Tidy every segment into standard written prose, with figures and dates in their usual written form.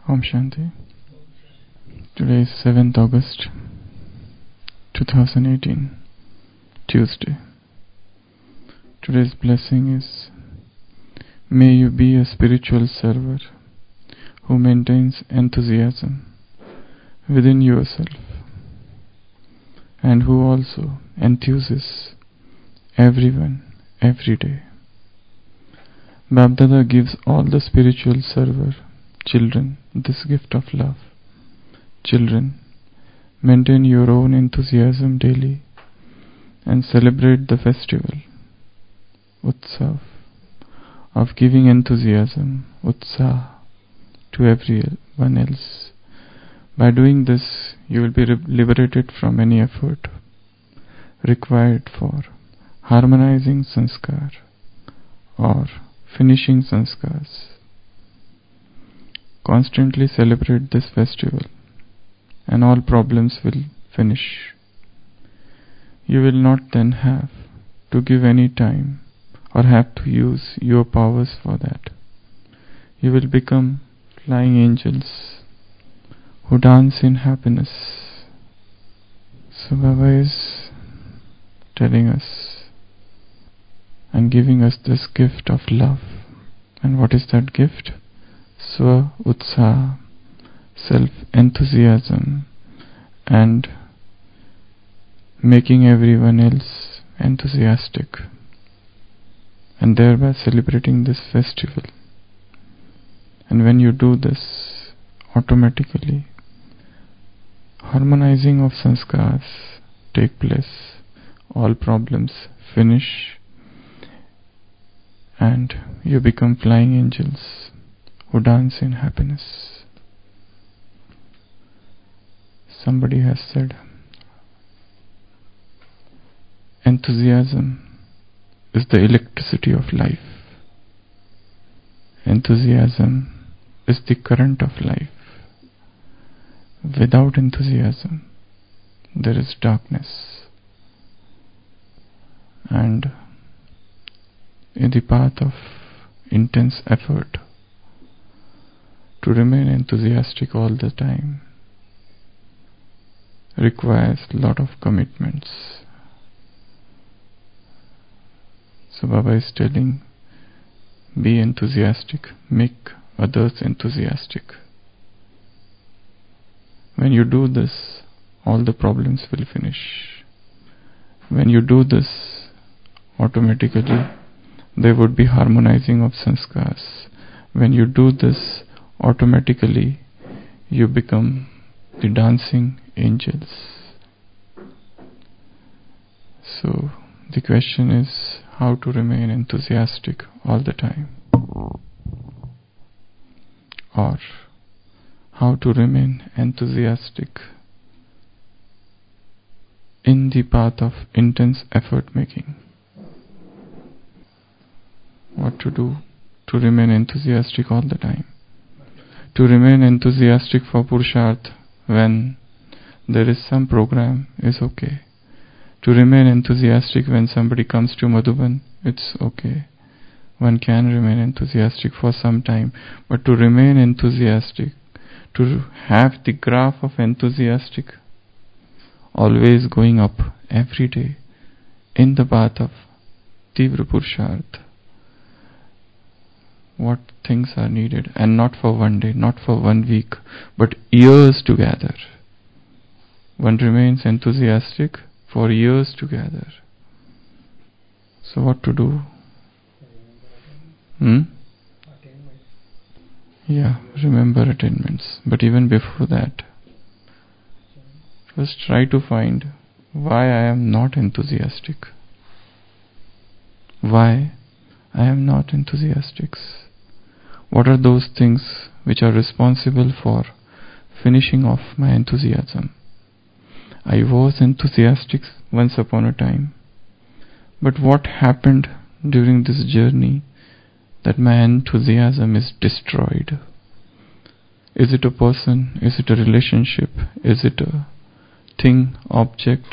Om Shanti. Today is 7th August 2018, Tuesday. Today's blessing is, may you be a spiritual server who maintains enthusiasm within yourself and who also enthuses everyone every day. Bapdada gives all the spiritual server children this gift of love. Children, maintain your own enthusiasm daily and celebrate the festival, Utsav, of giving enthusiasm, Utsah, to everyone else. By doing this, you will be liberated from any effort required for harmonizing sanskar or finishing sanskars. Constantly celebrate this festival and all problems will finish. You will not then have to give any time or have to use your powers for that. You will become flying angels who dance in happiness. So Baba is telling us and giving us this gift of love. And what is that gift? Swa Utsaha, self-enthusiasm, and making everyone else enthusiastic, and thereby celebrating this festival. And when you do this, automatically harmonizing of sanskars take place, all problems finish, and you become flying angels who dance in happiness. Somebody has said, enthusiasm is the electricity of life. Enthusiasm is the current of life. Without enthusiasm, there is darkness. And in the path of intense effort, to remain enthusiastic all the time requires a lot of commitments. So Baba is telling, be enthusiastic, make others enthusiastic. When you do this, all the problems will finish. When you do this, automatically there would be harmonizing of sanskars. When you do this, automatically you become the dancing angels. So the question is how to remain enthusiastic all the time, or how to remain enthusiastic in the path of intense effort making. What to do to remain enthusiastic all the time? To remain enthusiastic for Purusharth when there is some program is okay. To remain enthusiastic when somebody comes to Madhuban, it's okay. One can remain enthusiastic for some time. But to remain enthusiastic, to have the graph of enthusiastic always going up every day in the path of Tivra Purusharth, what things are needed, and not for one day, not for 1 week, but years together. One remains enthusiastic for years together. So what to do? Yeah, remember attainments. But even before that, first try to find why I am not enthusiastic. Why I am not enthusiastic? What are those things which are responsible for finishing off my enthusiasm? I was enthusiastic once upon a time, but what happened during this journey that my enthusiasm is destroyed? Is it a person? Is it a relationship? Is it a thing, object?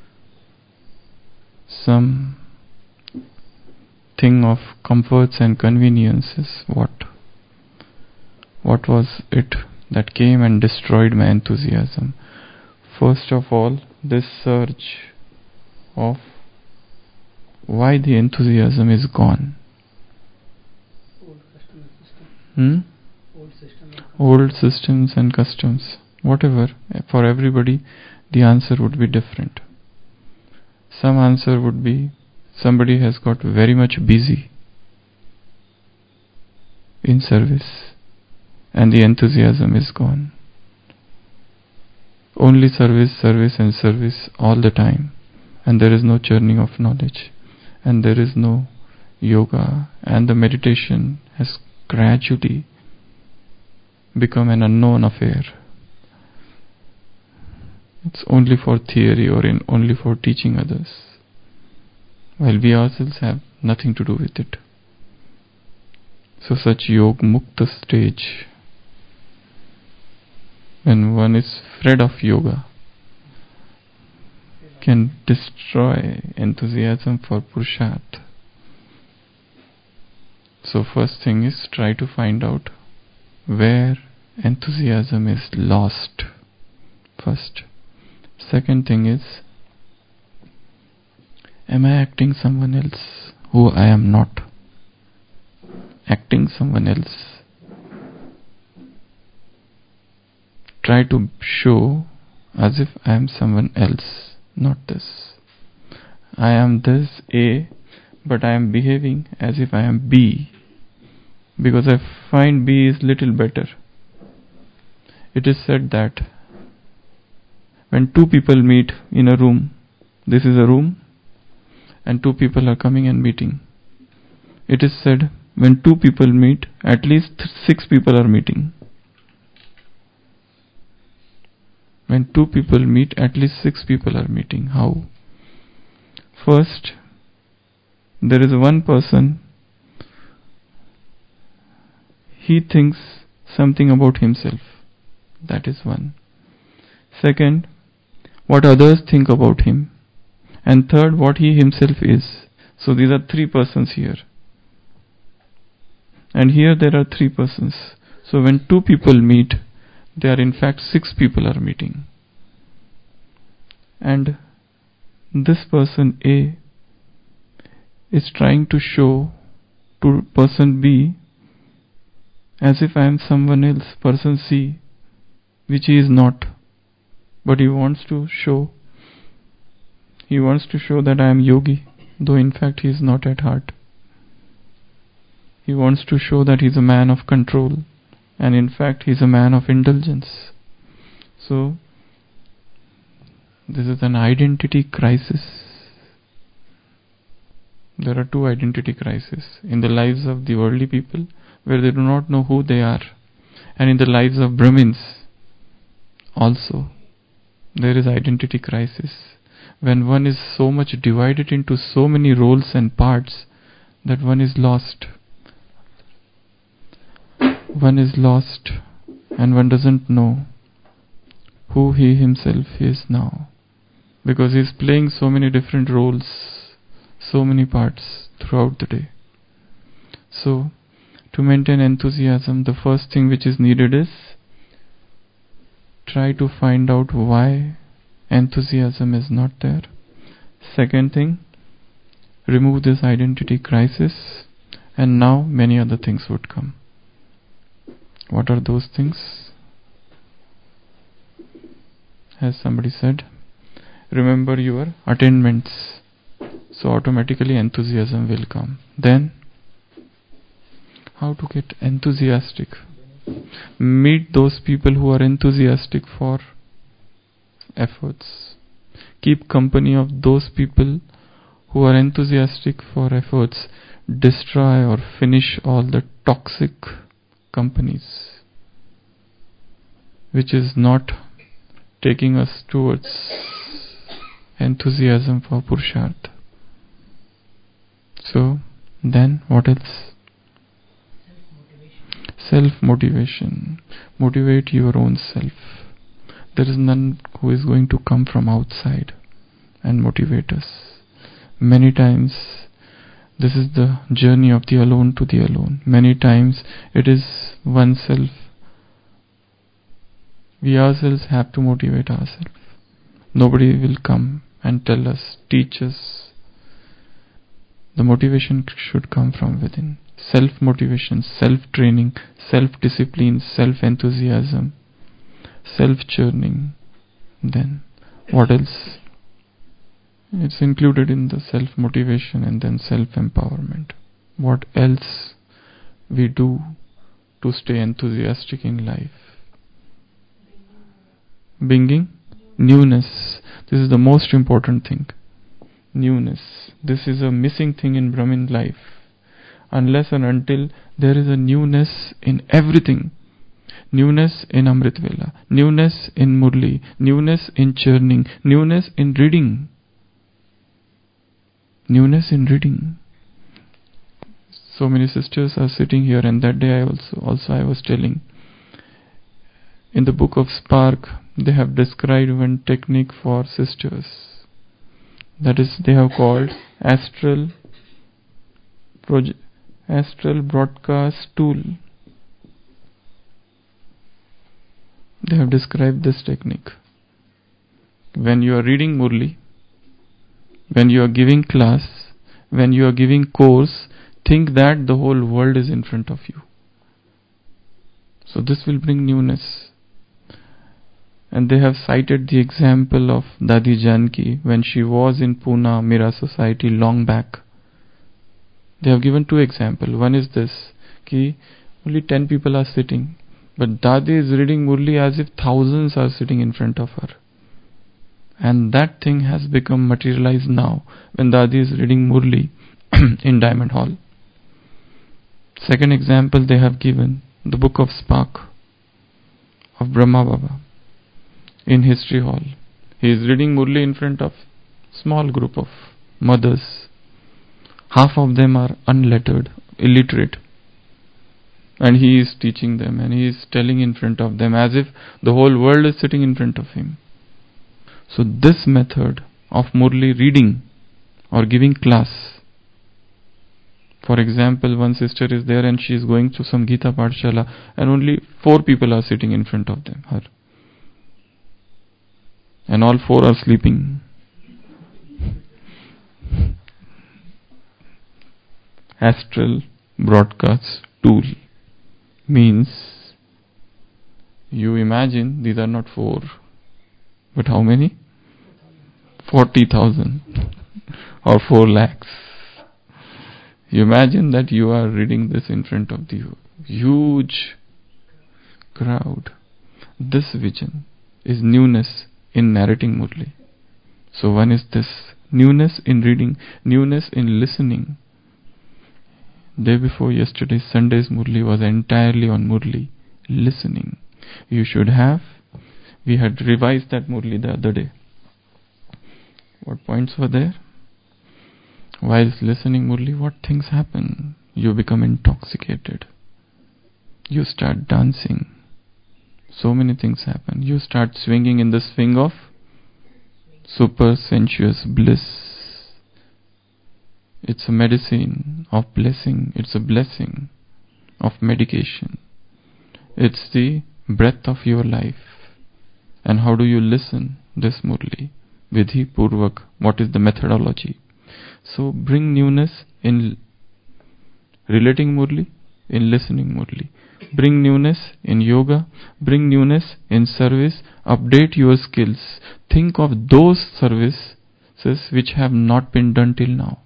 Some thing of comforts and conveniences? What was it that came and destroyed my enthusiasm. First of all, this surge of why the enthusiasm is gone. Old systems and customs. Whatever, for everybody, the answer would be different. Some answer would be somebody has got very much busy in service and the enthusiasm is gone. Only service, service and service all the time, and there is no churning of knowledge, and there is no yoga, and the meditation has gradually become an unknown affair. It's only for theory or only for teaching others, while we ourselves have nothing to do with it. So such Yog Mukta stage, when one is afraid of yoga, can destroy enthusiasm for Purusharth. So first thing is try to find out where enthusiasm is lost first. Second thing is, am I acting someone else who I am not? Acting someone else. Try to show as if I am someone else, not this. I am this A, but I am behaving as if I am B, because I find B is little better. It is said that when two people meet in a room, this is a room, and two people are coming and meeting. It is said when two people meet, at least 6 people are meeting. When two people meet, at least 6 people are meeting. How? First, there is one person, he thinks something about himself. That is one. Second, what others think about him. And third, what he himself is. So these are 3 persons here. And here there are 3 persons. So when 2 people meet, there are in fact 6 people are meeting. And this person A is trying to show to person B as if I am someone else, person C, which he is not. But he wants to show that I am yogi, though in fact he is not at heart. He wants to show that he is a man of control, and in fact he is a man of indulgence. So this is an identity crisis. There are 2 identity crises in the lives of the worldly people, where they do not know who they are, and in the lives of Brahmins also there is identity crisis, when one is so much divided into so many roles and parts that one is lost. One is lost and one doesn't know who he himself is now, because he is playing so many different roles, so many parts throughout the day. So to maintain enthusiasm, the first thing which is needed is try to find out why enthusiasm is not there. Second thing, remove this identity crisis, and now many other things would come. What are those things? As somebody said, remember your attainments, so automatically enthusiasm will come. Then, how to get enthusiastic? Meet those people who are enthusiastic for efforts. Keep company of those people who are enthusiastic for efforts. Destroy or finish all the toxic companies which is not taking us towards enthusiasm for Purusharth. So then what else? Self-motivation. Motivate your own self. There is none who is going to come from outside and motivate us. Many times this is the journey of the alone to the alone. Many times it is oneself We ourselves have to motivate ourselves. Nobody will come and tell us, teach us. The motivation should come from within. Self-motivation, self-training, self-discipline, self-enthusiasm, self-churning. Then, what else? It's included in the self-motivation and then self-empowerment. What else we do to stay enthusiastic in life? Bringing newness. This is the most important thing. Newness. This is a missing thing in Brahmin life. Unless and until there is a newness in everything. Newness in Amrit Vela, newness in Murli, newness in churning, newness in reading. Newness in reading. So many sisters are sitting here, and that day I was telling. In the book of Spark, they have described one technique for sisters. That is, they have called astral broadcast tool. They have described this technique. When you are reading Murli, when you are giving class, when you are giving course, think that the whole world is in front of you. So this will bring newness. And they have cited the example of Dadi Janki when she was in Pune Mira Society long back. They have given two examples. One is this, ki only 10 people are sitting, but Dadi is reading Murli as if thousands are sitting in front of her. And that thing has become materialized now when Dadi is reading Murli in Diamond Hall. Second example they have given, the book of Spark of Brahma Baba in History Hall. He is reading Murli in front of small group of mothers. Half of them are unlettered, illiterate. And he is teaching them and he is telling in front of them as if the whole world is sitting in front of him. So this method of Murli reading or giving class. For example, one sister is there and she is going to some Gita Pathshala and only 4 people are sitting in front of her. And all 4 are sleeping. Astral broadcast tool means you imagine these are not 4, but how many? 40,000 or 4 lakhs. You imagine that you are reading this in front of the huge crowd. This vision is newness in narrating Murli. So one is this, newness in reading, newness in listening. Day before yesterday, Sunday's Murli was entirely on Murli, listening. You should have, we had revised that Murli the other day. What points were there? Whilst listening Murli, what things happen? You become intoxicated. You start dancing. So many things happen. You start swinging in the swing of super sensuous bliss. It's a medicine of blessing. It's a blessing of medication. It's the breath of your life. And how do you listen this Murli? Vidhi Purvak. What is the methodology? So bring newness in relating Murli, in listening Murli. Bring newness in yoga. Bring newness in service. Update your skills. Think of those services which have not been done till now.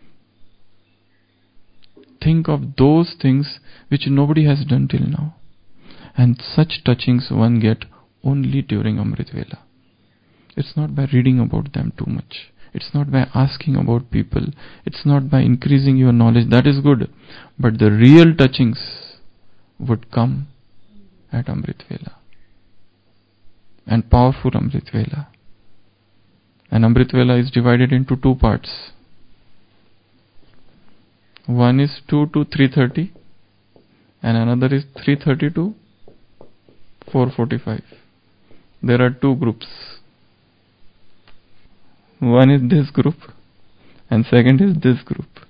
Think of those things which nobody has done till now. And such touchings one get only during Amrit Vela. It's not by reading about them too much. It's not by asking about people. It's not by increasing your knowledge. That is good. But the real touchings would come at Amrit Vela. And powerful Amrit Vela. And Amrit Vela is divided into 2 parts. One is 2 to 3:30 and another is 3:30 to 4:45. There are 2 groups. One is this group and second is this group.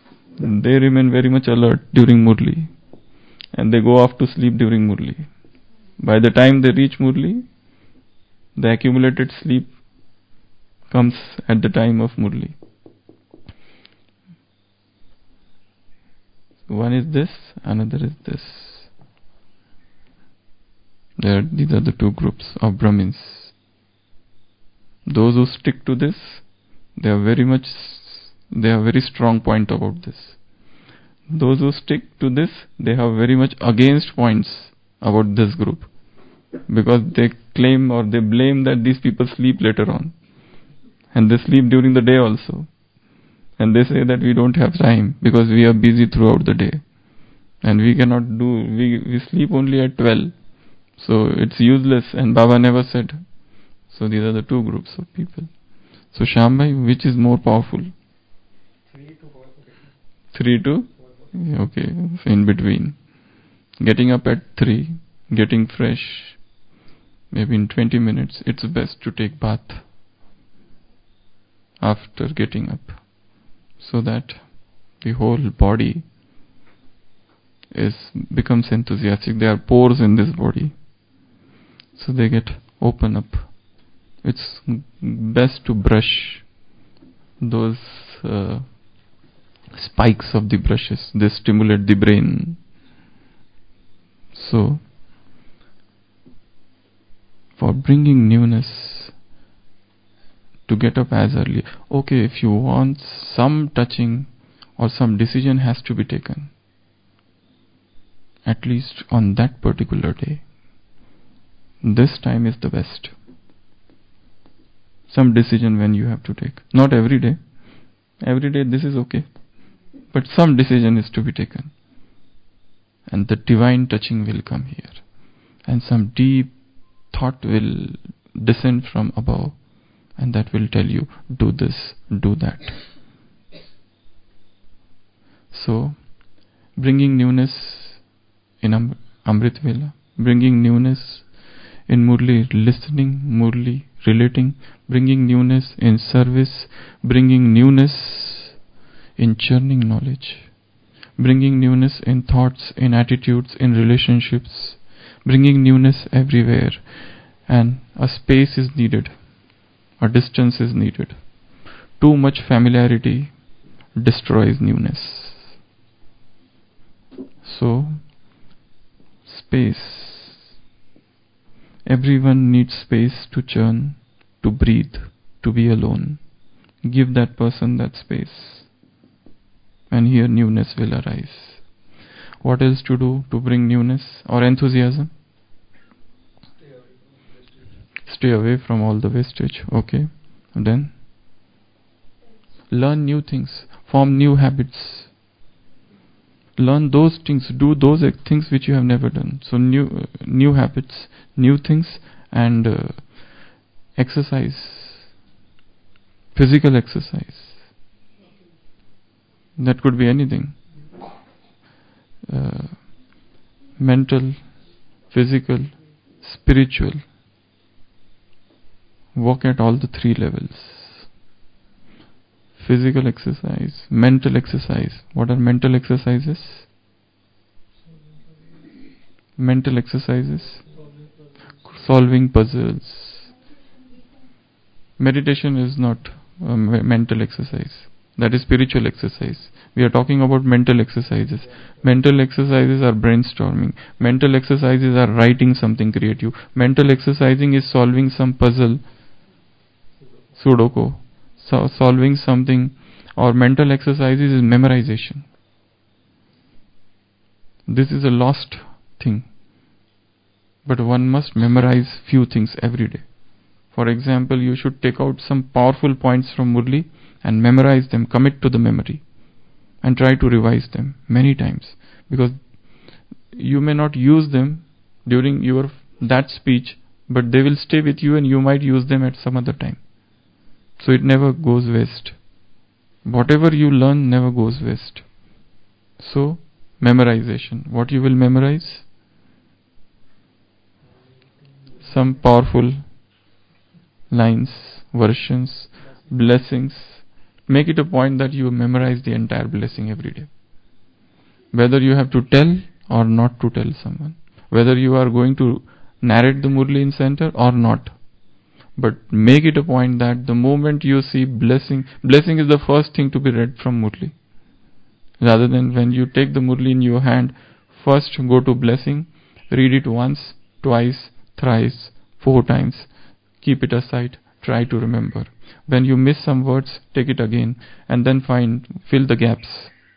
They remain very much alert during Murli and they go off to sleep during Murli. By the time they reach Murli, the accumulated sleep comes at the time of Murli. One is this, another is this. These are the two groups of Brahmins. Those who stick to this, they have very strong point about this. Those who stick to this, they have very much against points about this group, because they claim or they blame that these people sleep later on, and they sleep during the day also, and they say that we don't have time because we are busy throughout the day, and we cannot do, we sleep only at 12, so it's useless, and Baba never said. So these are the two groups of people. So Shambhai, which is more powerful? 3 to? Okay, so in between. Getting up at 3, getting fresh, maybe in 20 minutes, it's best to take bath after getting up, so that the whole body becomes enthusiastic. There are pores in this body, so they get open up. It's best to brush those spikes of the brushes. They stimulate the brain. So, for bringing newness, to get up as early. Okay, if you want some touching or some decision has to be taken, at least on that particular day, this time is the best. Some decision when you have to take. Not every day. Every day this is okay. But some decision is to be taken. And the divine touching will come here. And some deep thought will descend from above. And that will tell you, do this, do that. So, bringing newness in Amrit Vela, bringing newness in Murli, listening, Murli, relating, bringing newness in service, bringing newness in churning knowledge, bringing newness in thoughts, in attitudes, in relationships, bringing newness everywhere. And a space is needed, a distance is needed. Too much familiarity destroys newness. So, space. Everyone needs space to churn, to breathe, to be alone. Give that person that space, and here newness will arise. What else to do to bring newness or enthusiasm? Stay away from all the wastage. Okay. And then learn new things, form new habits. Learn those things, do those things which you have never done. So new habits, new things, and exercise, physical exercise. That could be anything. Mental, physical, spiritual. Work at all the 3 levels. Physical exercise, mental exercise. What are mental exercises? Mental exercises. Solving puzzles. Meditation is not a mental exercise. That is spiritual exercise. We are talking about mental exercises. Mental exercises are brainstorming. Mental exercises are writing something creative. Mental exercising is solving some puzzle, Sudoku. So solving something, or mental exercises is memorization. This is a lost thing. But one must memorize few things every day. For example, you should take out some powerful points from Murli and memorize them, commit to the memory, and try to revise them many times. Because you may not use them during that speech, but they will stay with you and you might use them at some other time. So it never goes waste. Whatever you learn never goes waste. So, memorization. What you will memorize? Some powerful lines, versions, blessings. Make it a point that you memorize the entire blessing every day. Whether you have to tell or not to tell someone. Whether you are going to narrate the Murli in center or not. But make it a point that the moment you see blessing is the first thing to be read from Murli. Rather than when you take the Murli in your hand, first go to blessing, read it once, twice, thrice, 4 times, keep it aside, try to remember. When you miss some words, take it again, and then fill the gaps.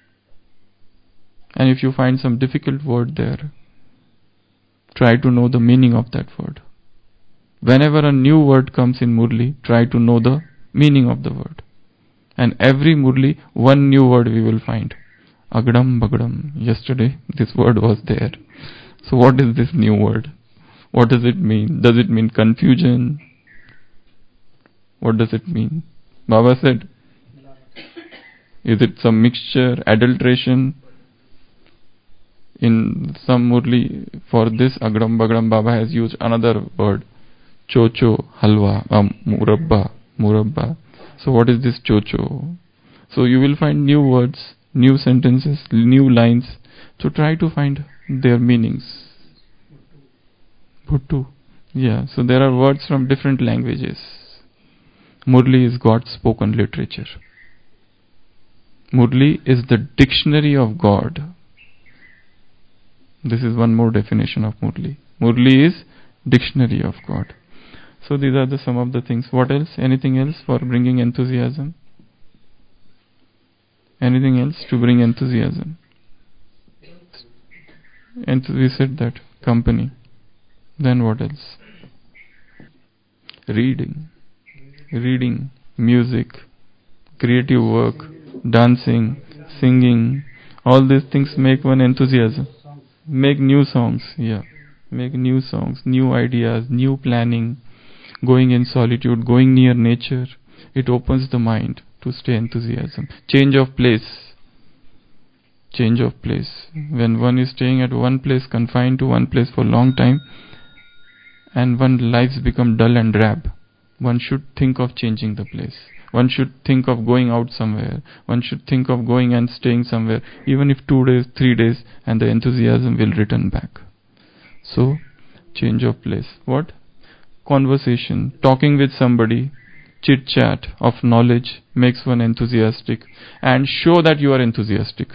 And if you find some difficult word there, try to know the meaning of that word. Whenever a new word comes in Murli, try to know the meaning of the word. And every Murli, one new word we will find. Agdam Bagdam. Yesterday, this word was there. So what is this new word? What does it mean? Does it mean confusion? What does it mean? Baba said, is it some mixture, adulteration? In some Murli, for this Agdam Bagdam, Baba has used another word. Chocho, halwa, murabba. So what is this chocho? So you will find new words, new sentences, new lines. So try to find their meanings. Bhuttu. Yeah, so there are words from different languages. Murli is God's spoken literature. Murli is the dictionary of God. This is one more definition of Murli. Murli is dictionary of God. So these are some of the things. What else? Anything else for bringing enthusiasm? Anything else to bring enthusiasm? And we said that. Company. Then what else? Reading, music, creative work, dancing, singing. All these things make one enthusiasm. Make new songs. Yeah. Make new songs, new ideas, new planning. Going in solitude, going near nature, it opens the mind to stay enthusiasm. Change of place. When one is staying at one place, confined to one place for a long time, and one's lives become dull and drab, one should think of changing the place. One should think of going out somewhere. One should think of going and staying somewhere, even if 2 days, 3 days, and the enthusiasm will return back. So, change of place. What? Conversation, talking with somebody, chit-chat of knowledge makes one enthusiastic, and show that you are enthusiastic.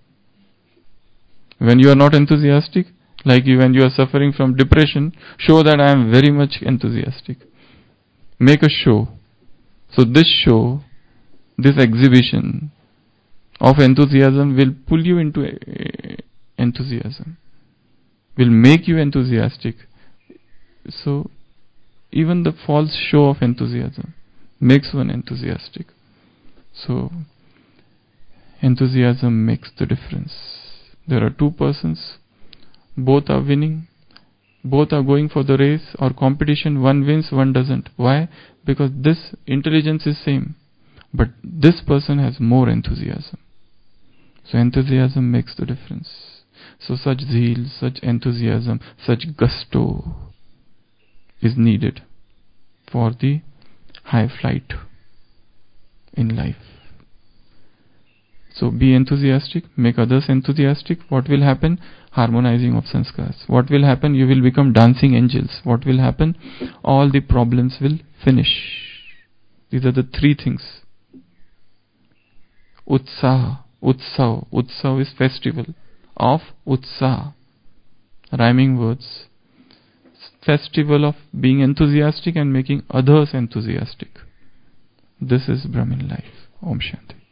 When you are not enthusiastic, like when you are suffering from depression, show that I am very much enthusiastic. Make a show. So this show, this exhibition of enthusiasm will pull you into enthusiasm, will make you enthusiastic. So even the false show of enthusiasm makes one enthusiastic. So enthusiasm makes the difference. There are 2 persons, both are winning, both are going for the race or competition. One wins, one doesn't. Why? Because this intelligence is same, but this person has more enthusiasm. So enthusiasm makes the difference. So such zeal, such enthusiasm, such gusto is needed for the high flight in life. So be enthusiastic, make others enthusiastic. What will happen? Harmonizing of sanskars. What will happen? You will become dancing angels. What will happen? All the problems will finish. These are the 3 things. Utsaha, Utsav. Utsav is festival of Utsaha. Rhyming words. Festival of being enthusiastic and making others enthusiastic. This is Brahmin life. Om Shanti.